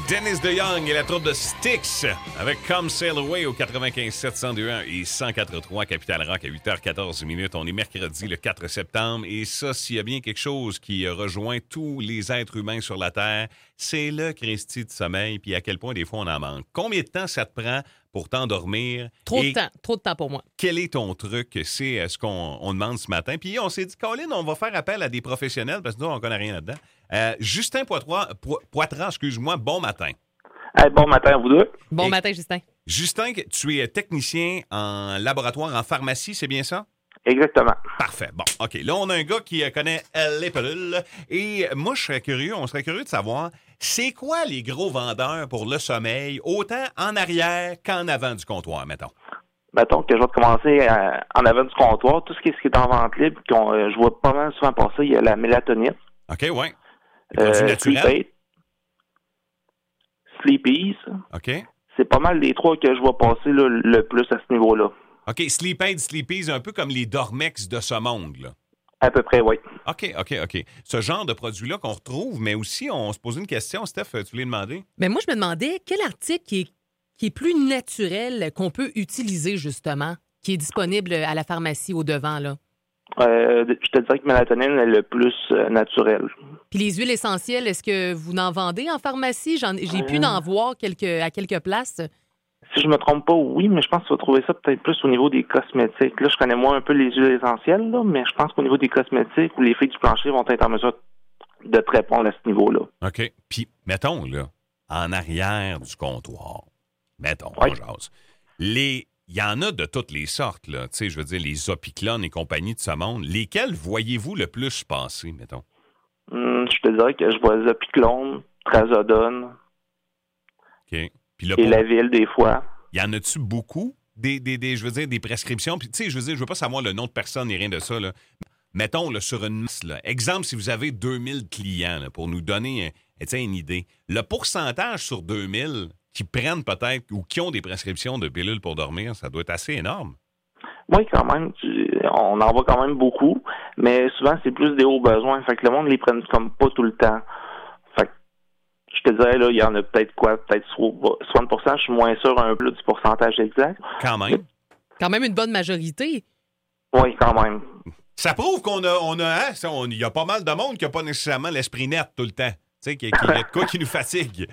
Dennis DeYoung et la troupe de Styx avec Come Sail Away au 95 702 et 104.3 Capital Rock à 8h14. On est mercredi le 4 septembre et ça, s'il y a bien quelque chose qui rejoint tous les êtres humains sur la Terre, c'est le Christi de sommeil, puis à quel point des fois on en manque. Combien de temps ça te prend pour t'endormir? Trop de temps pour moi. Quel est ton truc? C'est ce qu'on demande ce matin. Puis on s'est dit, Colin, on va faire appel à des professionnels parce que nous, on ne connaît rien là-dedans. Justin Poitras, bon matin. Bon matin à vous deux. Bon matin, Justin. Justin, tu es technicien en laboratoire en pharmacie, c'est bien ça? Exactement. Parfait. Bon, OK. Là, on a un gars qui connaît les pilules. Et moi, on serait curieux de savoir, c'est quoi les gros vendeurs pour le sommeil, autant en arrière qu'en avant du comptoir, mettons? Mettons que je vais commencer en avant du comptoir. Tout ce qui est en vente libre, je vois pas mal souvent passer, il y a la mélatonine. OK, ouais. Les produits naturels. Sleepies. OK. C'est pas mal les trois que je vois passer là, le plus à ce niveau-là. OK, Sleepies, un peu comme les Dormex de ce monde, là. À peu près, oui. OK. Ce genre de produit-là qu'on retrouve, mais aussi, on se pose une question, Steph, tu voulais demander? Mais moi, je me demandais, quel article qui est plus naturel qu'on peut utiliser, justement, qui est disponible à la pharmacie au devant, là? Je te dirais que mélatonine est le plus naturel. Puis les huiles essentielles, est-ce que vous en vendez en pharmacie? J'ai pu en voir à quelques places. Si je me trompe pas, oui, mais je pense que tu vas trouver ça peut-être plus au niveau des cosmétiques. Là, je connais moins un peu les huiles essentielles, là, mais je pense qu'au niveau des cosmétiques ou les filles du plancher vont être en mesure de te répondre à ce niveau-là. OK. Puis, mettons, là, en arrière du comptoir, oui. Il y en a de toutes les sortes, là. Tu sais, je veux dire, les Opiclone et compagnie de ce monde. Lesquels voyez-vous le plus passer, mettons? Je te dirais que je vois Opiclone, Trazodone. OK. Puis et la ville, des fois. Y en a-tu beaucoup? Je veux dire, des prescriptions? Puis, tu sais, je veux pas savoir le nom de personne ni rien de ça, là. Mettons, là, sur une masse, là. Exemple, si vous avez 2000 clients, là, pour nous donner une idée. Le pourcentage sur 2000 qui prennent peut-être ou qui ont des prescriptions de pilules pour dormir, ça doit être assez énorme. Oui, quand même. On en voit quand même beaucoup, mais souvent, c'est plus des hauts besoins. Fait que le monde les prenne comme pas tout le temps. Fait que je te dirais, là, il y en a peut-être 60%, je suis moins sûr un peu du pourcentage exact. Quand même. Quand même une bonne majorité. Oui, quand même. Ça prouve il y a pas mal de monde qui n'a pas nécessairement l'esprit net tout le temps. Tu sais, qu'il y a de quoi qui nous fatigue.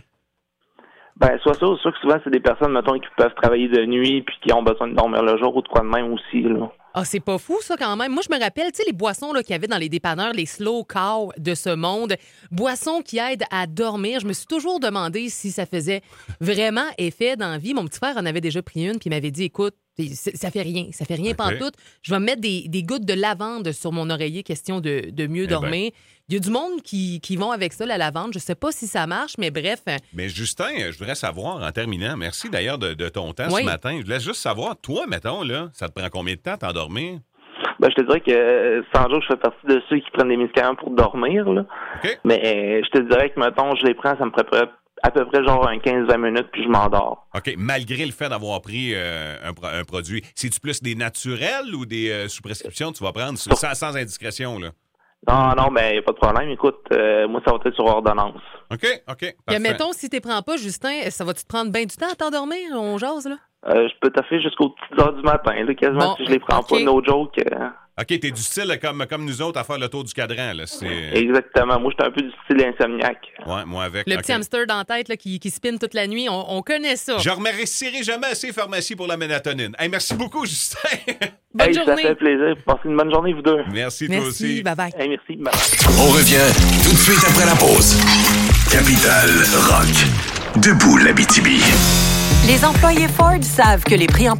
Ben, soit ça, sûr que souvent, c'est des personnes, mettons, qui peuvent travailler de nuit puis qui ont besoin de dormir le jour ou de quoi de même aussi, là. Ah, c'est pas fou, ça, quand même. Moi, je me rappelle, tu sais, les boissons qu'il y avait dans les dépanneurs, les Slow Cow de ce monde, boissons qui aident à dormir. Je me suis toujours demandé si ça faisait vraiment effet dans la vie. Mon petit frère en avait déjà pris une puis il m'avait dit, écoute, ça fait rien okay. Pantoute. Je vais mettre des gouttes de lavande sur mon oreiller, question de mieux dormir. Il y a du monde qui vont avec ça, la lavande. Je sais pas si ça marche, mais bref. Mais Justin, je voudrais savoir, en terminant, merci d'ailleurs de ton temps ce matin. Je voulais juste savoir, toi, mettons, là, ça te prend combien de temps à t'endormir? Ben, je te dirais que sans jour, je fais partie de ceux qui prennent des médicaments pour dormir, là. Okay. Mais je te dirais que, mettons, je les prends, ça me ferait à peu près genre 15-20 minutes, puis je m'endors. OK. Malgré le fait d'avoir pris un produit, c'est-tu plus des naturels ou des sous prescription tu vas prendre sans indiscrétion, là? Non, mais il n'y a pas de problème. Écoute, moi, ça va être sur ordonnance. OK. Puis, mettons, si tu ne prends pas, Justin, ça va-tu te prendre bien du temps à t'endormir? On jase, là? Je peux taffer jusqu'aux petites heures du matin, là, quasiment, si je les prends pas, no joke. OK, t'es du style comme nous autres à faire le tour du cadran, là. Exactement. Moi, j'étais un peu du style insomniaque. Ouais, moi avec. Le petit hamster dans la tête là, qui spinne toute la nuit, on connaît ça. Je remercierai jamais assez pharmacie pour la mélatonine. Hey, merci beaucoup, Justin. Bonne journée. Ça fait plaisir. Passez une bonne journée, vous deux. Merci, toi aussi. Bye-bye. Hey, merci, bye-bye. On revient tout de suite après la pause. Capital Rock. Debout l'Abitibi. Les employés Ford savent que les prix